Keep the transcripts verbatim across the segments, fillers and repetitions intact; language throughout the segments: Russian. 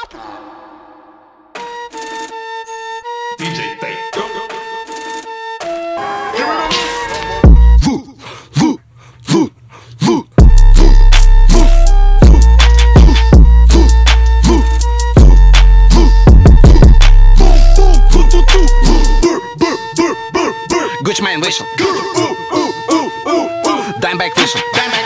диджей Тейп. Гучмейн вышел, Даймбэк вышел.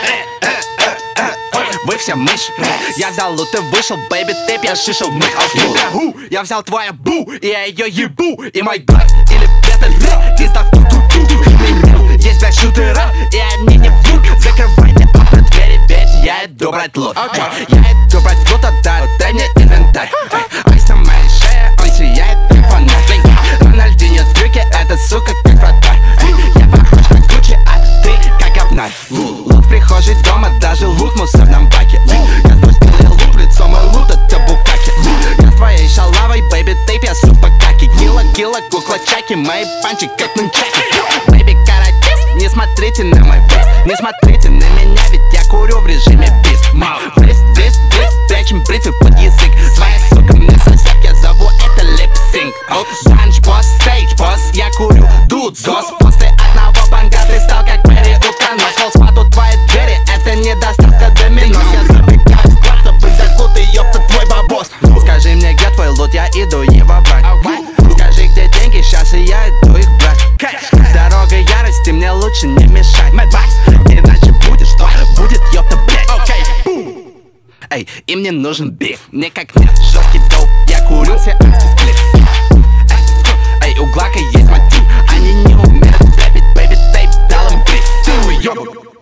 Вы все мышь. Я взял лут и вышел, бэйби, тэп, я шишел мых. Я взял твою бу, и я ее ебу. И мой брат, или это рэп, и став ту-ту-ту. Здесь блядь шутера, и они не врут. Закрывайте окна, двери, ведь я иду брать лут. Я иду брать лут, отдай, дай мне инвентарь. Айс на моей шее, он сияет как фонарь. Рональдинho трюки, это сука как вратарь. Я похож на Гуччи, а ты как обнарь. Лут в прихожей дома, даже лут в мусорном баке. Я спустил лут, лицо мой лут, это букаки. Я с твоей шалавой, бэйби, тейп, я супа каки. Килла, килла, кукла чаки, мои панчи как нунчаки. Бэйби, каратист, не смотрите на мой фейс. Не смотрите на меня, ведь я курю в режиме бис. Бриз, бриз, бриз, прячем бритвы под язык. Своя сука мне сосед, я зову это липсинг. Данж, босс, стейдж, босс, я курю дудос. После одного банга ты стал как Перри Утконос. Холспад у твоей двери, это не доставка доминос. Я забегаю в склад, чтобы взять лут и ёпта твой бабос. Скажи мне, где твой лут, я иду его брать. Скажи, где деньги, сейчас и я иду их брать. Дорога ярости, мне лучше не мешать. Иначе будет что? Будет ёпта, блядь. Эй, им не нужен биф, мне как нет, жёсткий доп. Я курю все антисклип. Эй, у Глака есть мотив, они не умеют рэпить, бэйби, тейп, дал им бриф. Ты уёб.